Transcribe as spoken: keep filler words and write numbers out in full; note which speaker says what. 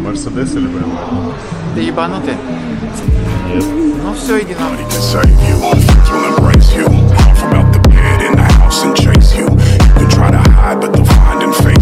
Speaker 1: Мерседес или бэ эм вэ?
Speaker 2: Ты ебанутый?
Speaker 1: Нет.
Speaker 2: Ну все, иди на.
Speaker 3: Nobody can save you. Friends will embrace you. Come from out the bed in the house and chase you. You can try to hide, but they'll find and face